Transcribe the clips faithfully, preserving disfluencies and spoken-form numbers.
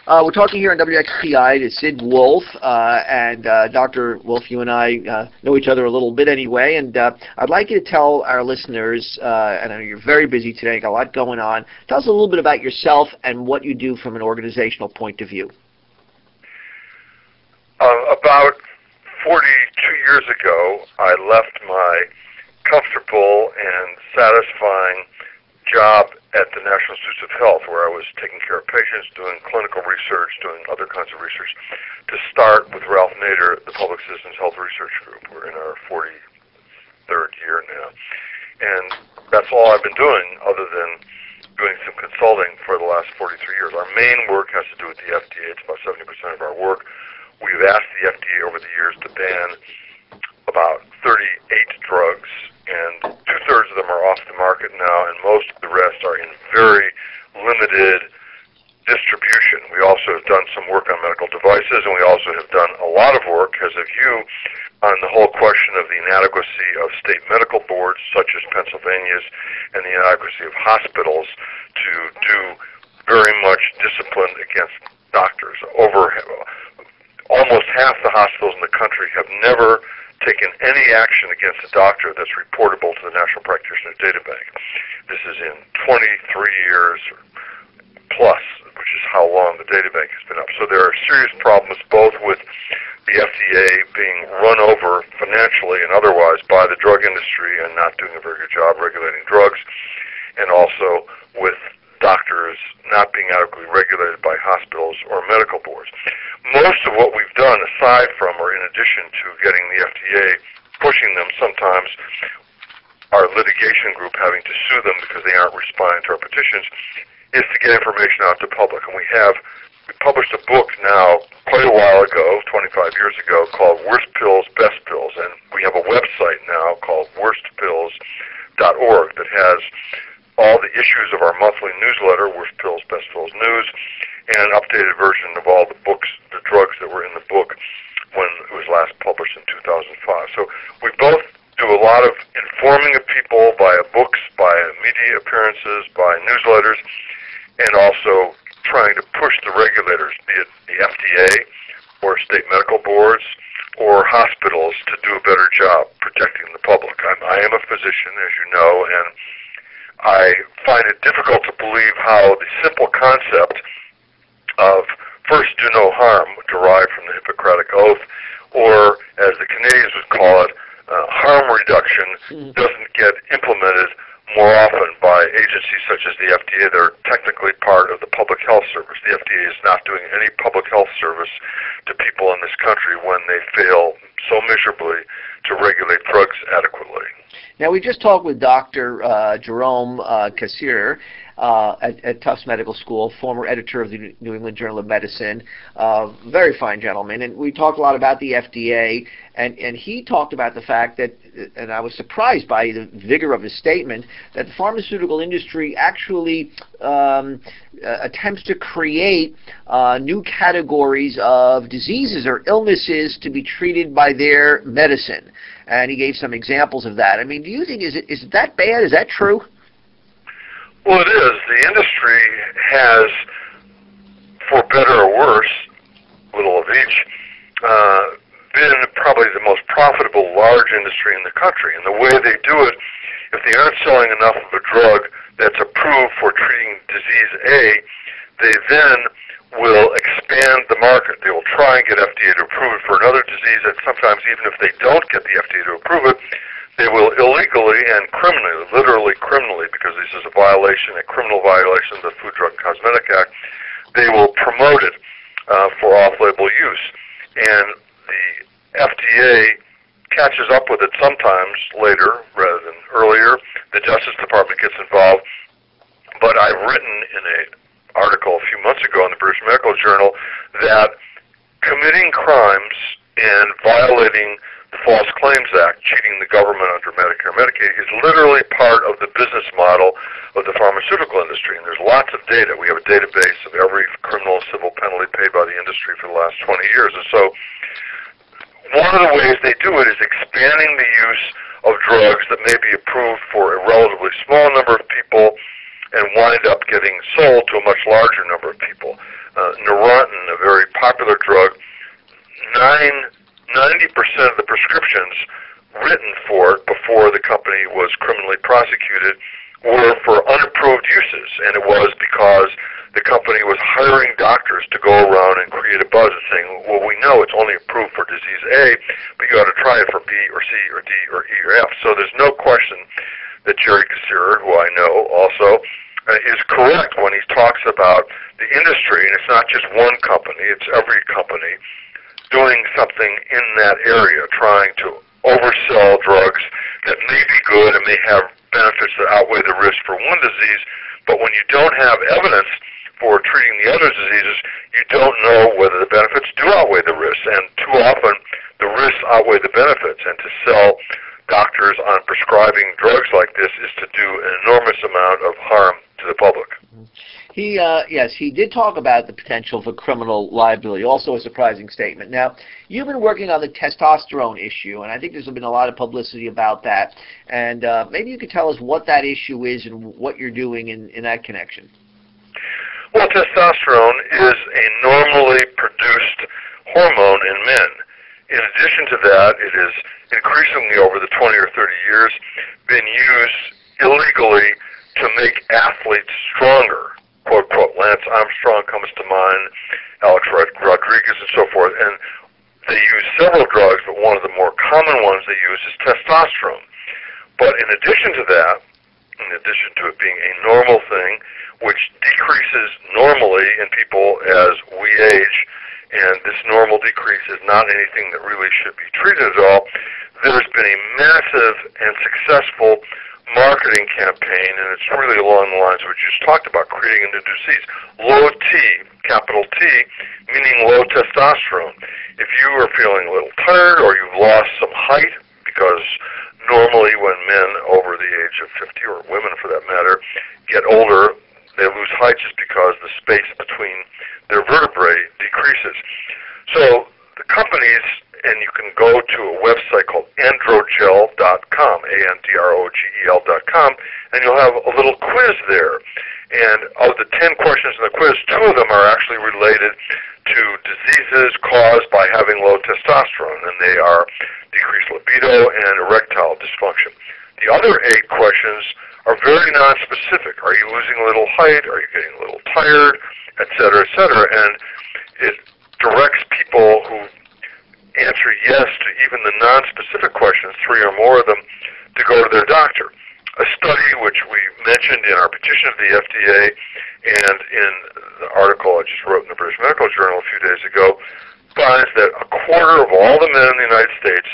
Uh, we're talking here on W X P I to Sid Wolf, uh, and uh, Doctor Wolf, you and I uh, know each other a little bit anyway, and uh, I'd like you to tell our listeners, uh, and I know you're very busy today, got a lot going on, tell us a little bit about yourself and what you do from an organizational point of view. Uh, about forty-two years ago, I left my comfortable and satisfying job at the National Institutes of Health, where I was taking care of patients, doing clinical research, doing other kinds of research, to start with Ralph Nader, the Public Citizens Health Research Group. We're in our forty-third year now. And that's all I've been doing other than doing some consulting for the last forty-three years. Our main work has to do with the F D A. It's about seventy percent of our work. We've asked the F D A over the years to ban about thirty-eight drugs, and two-thirds of them are off the market now, and most of the rest are in very limited distribution. We also have done some work on medical devices, and we also have done a lot of work, as have you, on the whole question of the inadequacy of state medical boards, such as Pennsylvania's, and the inadequacy of hospitals to do very much discipline against doctors. Over almost half the hospitals in the country have never taken any action against a doctor that's reportable to the National Practitioner Data Bank. This is in twenty-three years plus, which is how long the data bank has been up. So there are serious problems both with the F D A being run over financially and otherwise by the drug industry and not doing a very good job regulating drugs, and also with doctors not being adequately regulated by hospitals or medical boards. Most of what we've done, aside from or in addition to getting the F D A pushing them sometimes, our litigation group having to sue them because they aren't responding to our petitions, is to get information out to the public. And we have we published a book now quite a while ago, twenty-five years ago, called Worst Pills, Best Pills. And we have a website now called worst pills dot org that has all the issues of our monthly newsletter, Worst Pills, Best Pills News, and an updated version of all the books, the drugs that were in the book when it was last published in two thousand five. So we both do a lot of informing of people via books, by media appearances, by newsletters, and also trying to push the regulators, be it the F D A or state medical boards or hospitals, to do a better job protecting the public. I'm, I am a physician, as you know, and I find it difficult to believe how the simple concept of first do no harm, derived from the Hippocratic Oath, or as the Canadians would call it, uh, harm reduction, mm-hmm. doesn't get implemented more often by agencies such as the F D A that are technically part of the Public Health Service. The F D A is not doing any public health service to people in this country when they fail so miserably to regulate drugs adequately. Now, we just talked with Doctor Uh, Jerome uh, Kassir uh, at, at Tufts Medical School, former editor of the New England Journal of Medicine, uh, very fine gentleman, and we talked a lot about the F D A, and, and he talked about the fact that, and I was surprised by the vigor of his statement, that the pharmaceutical industry actually um, uh, attempts to create uh, new categories of diseases or illnesses to be treated by their medicine. And he gave some examples of that. I mean, do you think, is it, is it that bad? Is that true? Well, it is. The industry has, for better or worse, little of each, uh, been probably the most profitable large industry in the country. And the way they do it, if they aren't selling enough of a drug that's approved for treating disease A, they then will expand the market. They will try and get F D A to approve it for another disease, and sometimes even if they don't get the F D A to approve it, they will illegally and criminally, literally criminally, because this is a violation, a criminal violation of the Food, Drug, and Cosmetic Act, they will promote it uh, for off-label use. And the F D A catches up with it sometimes later rather than earlier. The Justice Department gets involved. But I've written in an article a few months ago in the British Medical Journal that committing crimes and violating the False Claims Act, cheating the government under Medicare and Medicaid, is literally part of the business model of the pharmaceutical industry. And there's lots of data. We have a database of every criminal and civil penalty paid by the industry for the last twenty years. And so one of the ways they do it is expanding the use of drugs that may be approved for a relatively small number of people and wind up getting sold to a much larger number of people. Uh, popular drug, nine, ninety percent of the prescriptions written for it before the company was criminally prosecuted were for unapproved uses, and it was because the company was hiring doctors to go around and create a buzz and saying, well, we know it's only approved for disease A, but you ought to try it for B or C or D or E or F. So there's no question that Jerry Kassirer, who I know also, uh, is correct when he talks about the industry, and it's not just one company, it's every company, doing something in that area, trying to oversell drugs that may be good and may have benefits that outweigh the risk for one disease, but when you don't have evidence for treating the other diseases, you don't know whether the benefits do outweigh the risks, and too often the risks outweigh the benefits, and to sell doctors on prescribing drugs like this is to do an enormous amount of harm to the public. He, uh, yes, he did talk about the potential for criminal liability, also a surprising statement. Now, you've been working on the testosterone issue, and I think there's been a lot of publicity about that, and uh, maybe you could tell us what that issue is and what you're doing in, in that connection. Well, testosterone is a normally produced hormone in men. In addition to that, it has increasingly over the twenty or thirty years been used illegally to make athletes stronger. Quote, quote, Lance Armstrong comes to mind, Alex Rodriguez and so forth, and they use several drugs, but one of the more common ones they use is testosterone. But in addition to that, in addition to it being a normal thing, which decreases normally in people as we age, and this normal decrease is not anything that really should be treated at all, there's been a massive and successful marketing campaign, and it's really along the lines of what you just talked about, creating a new disease. Low T, capital T, meaning low testosterone. If you are feeling a little tired or you've lost some height, because normally when men over the age of fifty, or women for that matter, get older, they lose height just because the space between their vertebrae decreases. So the companies, and you can go to a website called androgel dot com, A N D R O G E L dot com, and you'll have a little quiz there. And of the ten questions in the quiz, two of them are actually related to diseases caused by having low testosterone, and they are decreased libido and erectile dysfunction. The other eight questions are very nonspecific. Are you losing a little height? Are you getting a little tired? Et cetera, et cetera. And it directs people who answer yes to even the nonspecific questions, three or more of them, to go to their doctor. A study which we mentioned in our petition of the F D A and in the article I just wrote in the British Medical Journal a few days ago finds that a quarter of all the men in the United States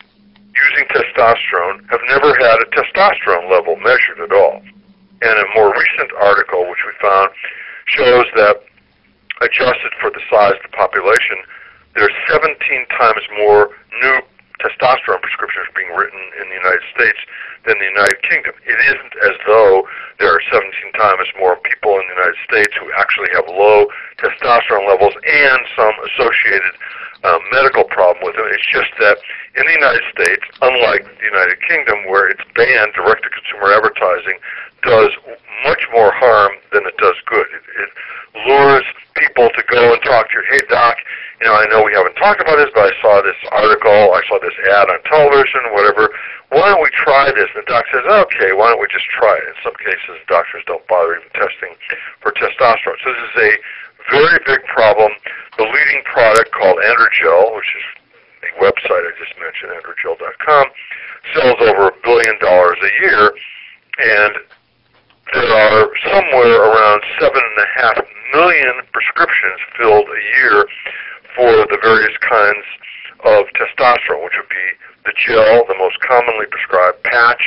using testosterone have never had a testosterone level measured at all. And a more recent article which we found shows that adjusted for the size of the population, there's seventeen times more new testosterone prescriptions being written in the United States than the United Kingdom. It isn't as though there are seventeen times more people in the United States who actually have low testosterone levels and some associated uh, medical problem with them. It's just that in the United States, unlike the United Kingdom where it's banned, direct-to-consumer advertising does much more harm than it does good. It, it lures people to go and talk to you. Hey, doc, you know, I know we haven't talked about this, but I saw this article, I saw this ad on television, whatever. Why don't we try this? And the doc says, okay, why don't we just try it? In some cases, doctors don't bother even testing for testosterone. So this is a very big problem. The leading product called Androgel, which is the website I just mentioned, androgel dot com, sells over a billion dollars a year, and there are somewhere around seven and a half million prescriptions filled a year for the various kinds of testosterone, which would be the gel, the most commonly prescribed patch,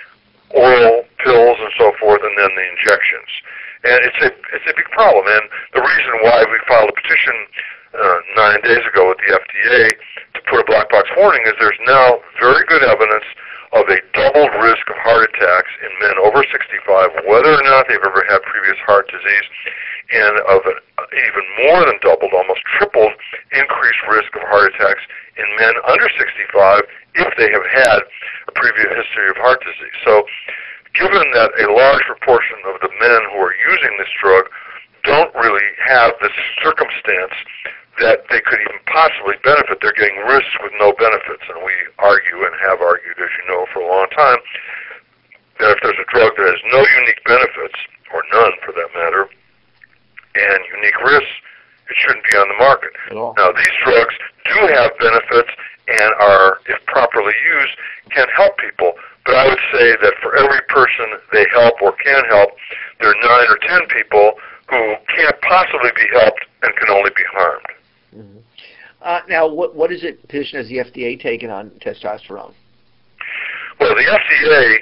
oral pills, and so forth, and then the injections. And it's a it's a big problem. And the reason why we filed a petition uh, nine days ago with the F D A to put a black box warning is there's now very good evidence of a doubled risk of heart attacks in men over sixty-five, whether or not they've ever had previous heart disease, and of an even more than doubled, almost tripled, increased risk of heart attacks in men under sixty-five if they have had a previous history of heart disease. So given that a large proportion of the men who are using this drug don't really have this circumstance that they could even possibly benefit. They're getting risks with no benefits, and we argue and have argued, as you know, for a long time, that if there's a drug that has no unique benefits, or none for that matter, and unique risks, it shouldn't be on the market. Now, these drugs do have benefits and are, if properly used, can help people. But I would say that for every person they help or can help, there are nine or ten people who can't possibly be helped and can only be harmed. Mm-hmm. uh, now, what what is it position has the F D A taken on testosterone? Well, the F D A,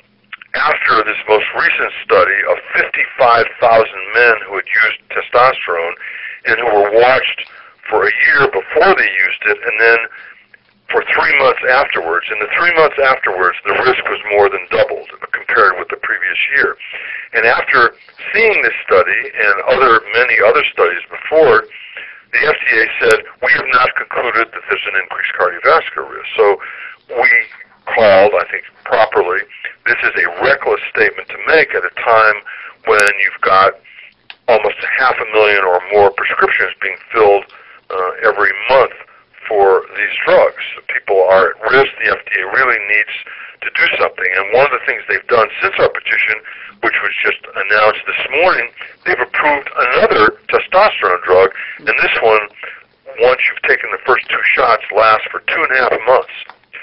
after this most recent study of fifty-five thousand men who had used testosterone and who were watched for a year before they used it, and then for three months afterwards. In the three months afterwards, the risk was more than doubled compared with the previous year. And after seeing this study and other many other studies before, the F D A said, we have not concluded that there's an increased cardiovascular risk. So we called, I think properly, this is a reckless statement to make at a time when you've got almost half a million or more prescriptions being filled uh, every month for these drugs. People are at risk. The F D A really needs to do something. And one of the things they've done since our petition, which was just announced this morning, they've approved another testosterone drug, and this one, once you've taken the first two shots, lasts for two and a half months.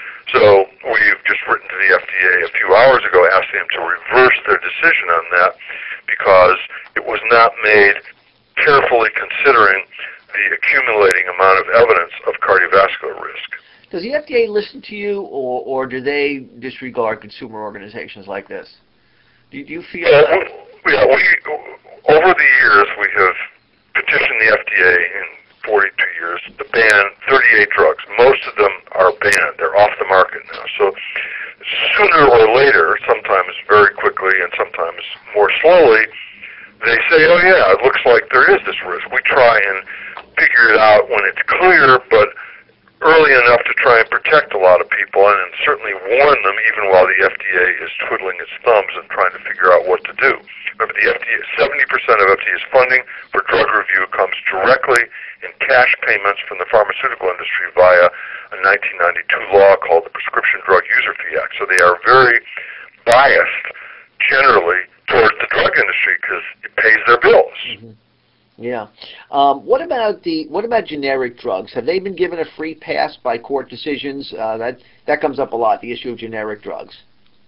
So we've just written to the F D A a few hours ago asking them to reverse their decision on that because it was not made carefully considering the accumulating amount of evidence of cardiovascular risk. Does the F D A listen to you, or, or do they disregard consumer organizations like this? Do, do you feel uh, that? We, yeah, we, over the years, we have petitioned the F D A in forty-two years to ban thirty-eight drugs. Most of them are banned. They're off the market now. So sooner or later, sometimes very quickly and sometimes more slowly, they say, oh yeah, it looks like there is this risk. We try and figure it out when it's clear, but early enough to try and protect a lot of people and, and certainly warn them even while the F D A is twiddling its thumbs and trying to figure out what to do. Remember, the F D A, seventy percent of F D A's funding for drug review comes directly in cash payments from the pharmaceutical industry via a nineteen ninety-two law called the Prescription Drug User Fee Act. So they are very biased generally towards the drug industry because it pays their bills. Mm-hmm. Yeah. Um, what about the what about generic drugs? Have they been given a free pass by court decisions? Uh, that that comes up a lot. The issue of generic drugs.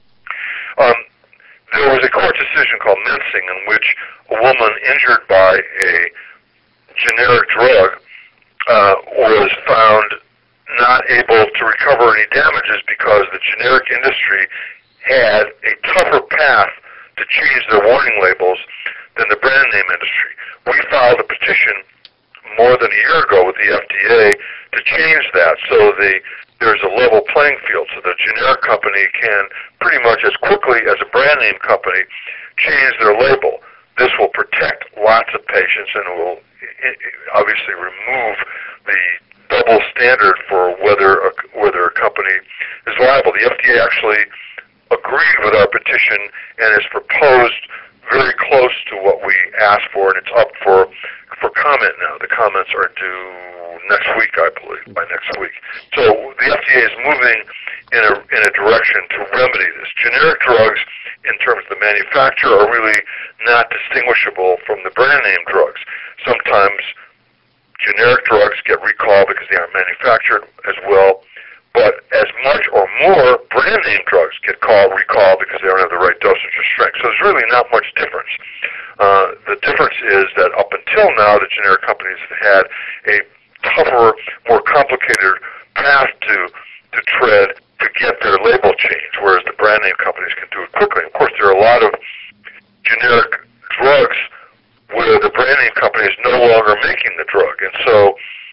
Um, there was a court decision called Mensing in which a woman injured by a generic drug uh, was found not able to recover any damages because the generic industry had a tougher path to change their warning labels than the brand name industry. We filed a petition more than a year ago with the F D A to change that so the, there's a level playing field so the generic company can pretty much as quickly as a brand name company change their label. This will protect lots of patients and will obviously remove the double standard for whether a, whether a company is liable. The F D A actually agreed with our petition and has proposed very close to what we asked for, and it's up for for comment now. The comments are due next week, I believe, by next week. So the F D A is moving in a in a direction to remedy this. Generic drugs, in terms of the manufacturer, are really not distinguishable from the brand name drugs. Sometimes generic drugs get recalled because they aren't manufactured as well. But as much or more brand name drugs get called recalled because they don't have the right dosage or strength. So there's really not much difference. Uh, the difference is that up until now, the generic companies have had a tougher, more complicated path to to tread to get their label changed, whereas the brand name companies can do it quickly. Of course, there are a lot of generic drugs where the brand name company is no longer making the drug, and so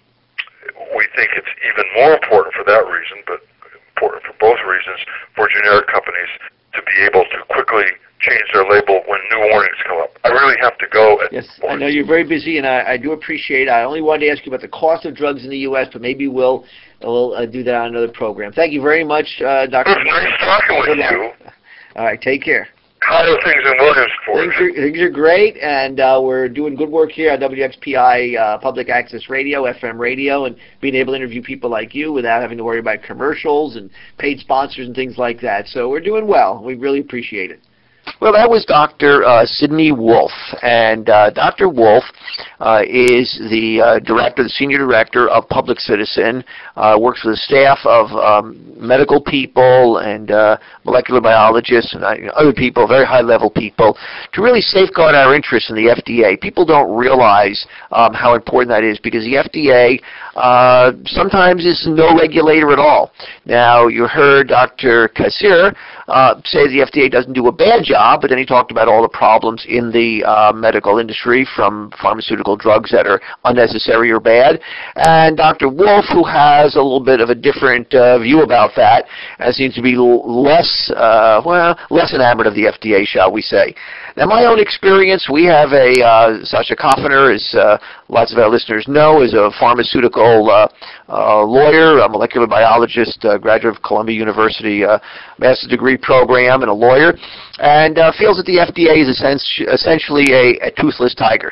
we think it's even more important for that reason, but important for both reasons, for generic companies to be able to quickly change their label when new warnings come up. I really have to go at Yes, this point. I know you're very busy, and I, I do appreciate it. I only wanted to ask you about the cost of drugs in the U S, but maybe we'll, we'll uh, do that on another program. Thank you very much, uh, Doctor It was nice talking with you. All right, take care. How are things in Williamsport? Things are, things are great, and uh, we're doing good work here at W X P I uh, Public Access Radio, F M radio, and being able to interview people like you without having to worry about commercials and paid sponsors and things like that. So we're doing well. We really appreciate it. Well, that was Doctor Uh, Sidney Wolf, and uh, Doctor Wolf uh, is the uh, director, the senior director of Public Citizen, uh, works with a staff of um, medical people and uh, molecular biologists and uh, you know, other people, very high-level people, to really safeguard our interests in the F D A. People don't realize um, how important that is, because the F D A uh, sometimes is no regulator at all. Now, you heard Doctor Kassir uh, say the F D A doesn't do a bad job, but then he talked about all the problems in the uh, medical industry, from pharmaceutical drugs that are unnecessary or bad. And Doctor Wolf, who has a little bit of a different uh, view about that, and seems to be less, uh, well, less enamored of the F D A, shall we say. Now, my own experience, we have a, uh, Sasha Koffiner, as uh, lots of our listeners know, is a pharmaceutical uh, uh, lawyer, a molecular biologist, uh, graduate of Columbia University uh, master's degree program, and a lawyer, and uh, feels that the F D A is essentially a, a toothless tiger.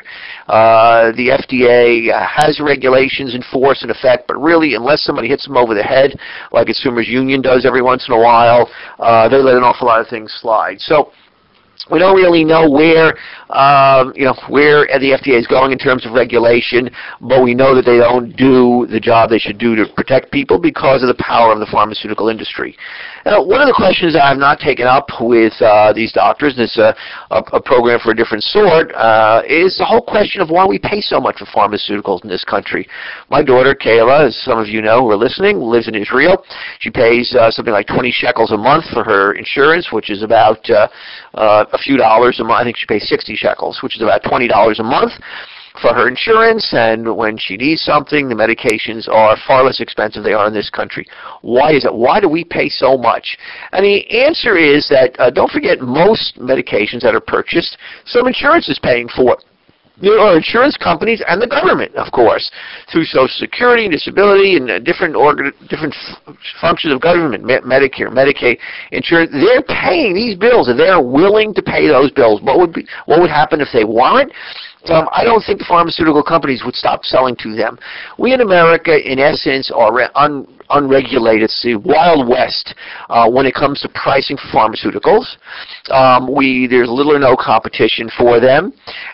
Uh, the F D A has regulations in force and effect, but really, unless somebody hits them over the head, like Consumers Union does every once in a while, uh, they let an awful lot of things slide. So we don't really know where, um, you know, where the F D A is going in terms of regulation, but we know that they don't do the job they should do to protect people because of the power of the pharmaceutical industry. Now, one of the questions I've not taken up with uh, these doctors, and it's a, a, a program for a different sort, uh, is the whole question of why we pay so much for pharmaceuticals in this country. My daughter, Kayla, as some of you know who are listening, lives in Israel. She pays uh, something like twenty shekels a month for her insurance, which is about uh, uh, a few dollars a month. I think she pays sixty shekels, which is about twenty dollars a month for her insurance, and when she needs something, the medications are far less expensive than they are in this country. Why is it? Why do we pay so much? And the answer is that, uh, don't forget, most medications that are purchased, some insurance is paying for. There are insurance companies and the government, of course, through Social Security, disability, and uh, different organ different f functions of government, Me Medicare, Medicaid, insurance. They're paying these bills, and they're willing to pay those bills. What would be, what would happen if they weren't? Um, I don't think the pharmaceutical companies would stop selling to them. We in America, in essence, are un unregulated. It's the Wild West uh, when it comes to pricing for pharmaceuticals. Um, we there's little or no competition for them,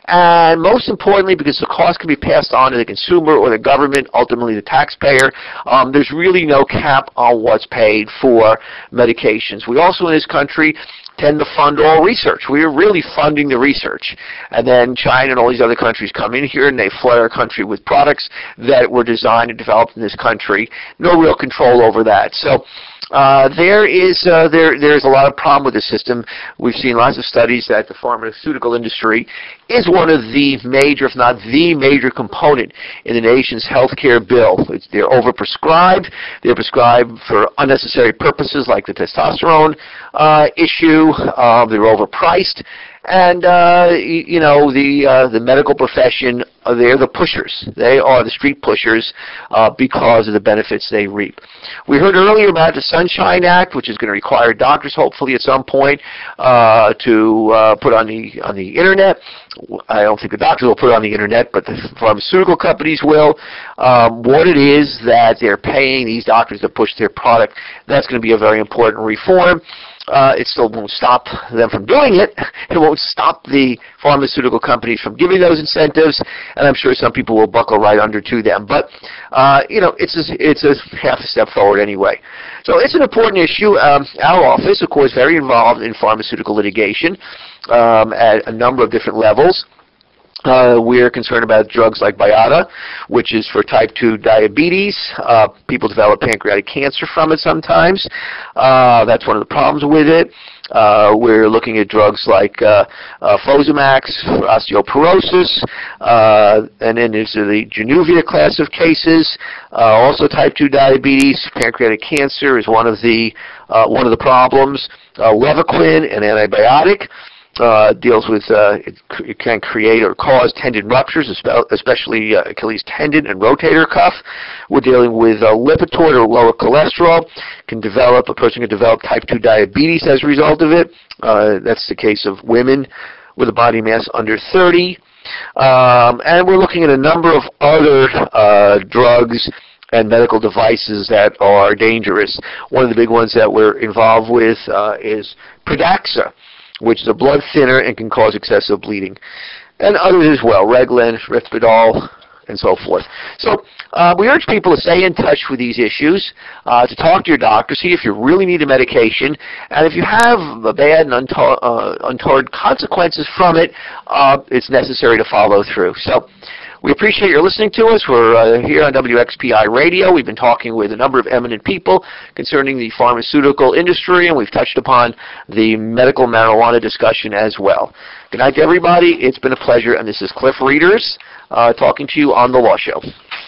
and most importantly, because the cost can be passed on to the consumer or the government, ultimately the taxpayer, um, there's really no cap on what's paid for medications. We also in this country tend to fund all research. We are really funding the research. And then China and all these other countries come in here and they flood our country with products that were designed and developed in this country. No real control over that. So uh, there is uh, there there's a lot of problem with the system. We've seen lots of studies that the pharmaceutical industry is one of the major, if not the major component in the nation's health care bill. It's, they're overprescribed. They're prescribed for unnecessary purposes like the testosterone uh, issue. Uh, they're overpriced. And, uh, you, you know, the, uh, the medical profession, uh, they're the pushers. They are the street pushers uh, because of the benefits they reap. We heard earlier about the Sunshine Act, which is going to require doctors, hopefully at some point, uh, to uh, put on the, on the Internet. I don't think the doctors will put it on the Internet, but the pharmaceutical companies will. Um, what it is that they're paying these doctors to push their product, that's going to be a very important reform. Uh, it still won't stop them from doing it. It won't stop the pharmaceutical companies from giving those incentives, and I'm sure some people will buckle right under to them. But, uh, you know, it's a, it's a half a step forward anyway. So it's an important issue. Um, our office, of course, very involved in pharmaceutical litigation um, at a number of different levels. Uh, we're concerned about drugs like Byetta, which is for type two diabetes. Uh, people develop pancreatic cancer from it sometimes. Uh, that's one of the problems with it. Uh, we're looking at drugs like uh, uh, Fosamax for osteoporosis, uh, and then there's the Januvia class of cases. Uh, also, type two diabetes, pancreatic cancer is one of the uh, one of the problems. Uh, Levaquin, an antibiotic. uh, deals with, uh, it, it can create or cause tendon ruptures, especially uh, Achilles tendon and rotator cuff. We're dealing with uh, Lipitor or lower cholesterol. Can develop, a person can develop type two diabetes as a result of it. Uh, that's the case of women with a body mass under thirty. Um, and we're looking at a number of other uh, drugs and medical devices that are dangerous. One of the big ones that we're involved with uh, is Pradaxa, which is a blood thinner and can cause excessive bleeding. And others as well, Reglan, Risperdal, and so forth. So uh, we urge people to stay in touch with these issues, uh, to talk to your doctor, see if you really need a medication, and if you have a bad and untoward, uh, untoward consequences from it, uh, it's necessary to follow through. So we appreciate your listening to us. We're uh, here on W X P I Radio. We've been talking with a number of eminent people concerning the pharmaceutical industry, and we've touched upon the medical marijuana discussion as well. Good night to everybody. It's been a pleasure, and this is Cliff Readers uh, talking to you on The Law Show.